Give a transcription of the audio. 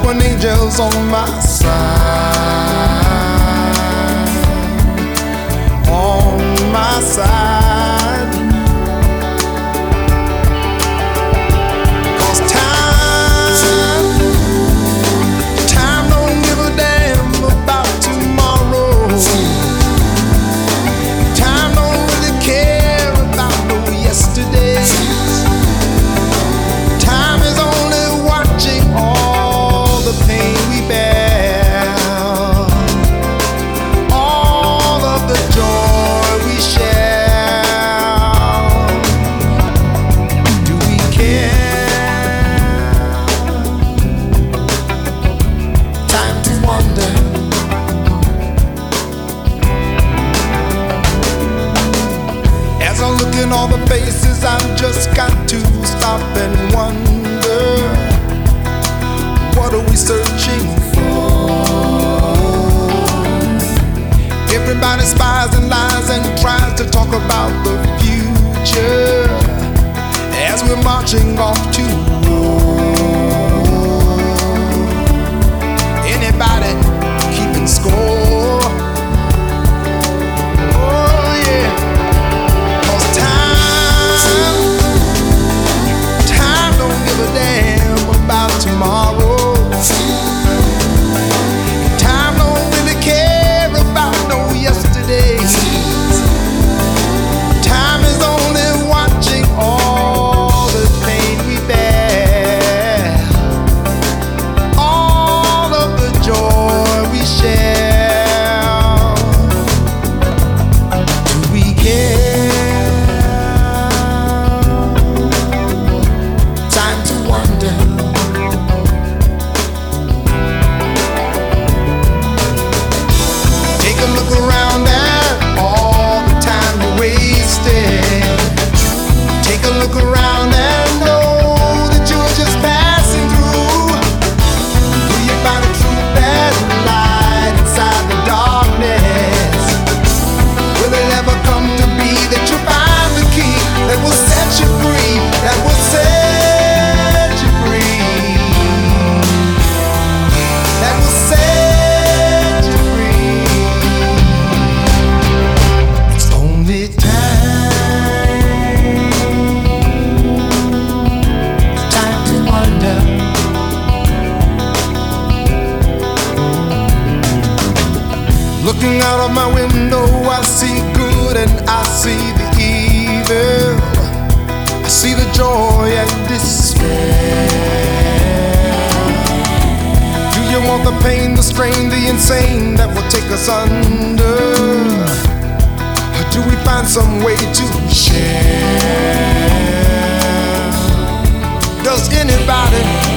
when angels on my side, on my side. 'Cause time don't give a damn about tomorrow. Time don't really care about no yesterdays. Time is only watching all the pain we bear, all of the joy we share. Do we care? Time to wonder. As I look in all the faces, I've just got to stop and wonder, what are we searching for? Everybody spies and lies and tries to talk about the future as we're marching off to war. Anybody keeping score? Oh yeah. 'Cause time don't give a damn about tomorrow. Time don't really care about no yesterdays. Time is only watching all the pain we bear, all of the joy we share. Do we care? Time to wonder. Take a look around at all the time you wasted. Take a look around and know that you're just passing through. Do you find the truth that light inside the darkness? Will it ever come to be that you find the key that will set you free? That will set you free. That will set you free. It's only time to wonder. Looking out of my window, I see good and I see the evil. I see the joy and despair. Do you want the pain, the strain, the insane that will take us under? Or do we find some way to share? Does anybody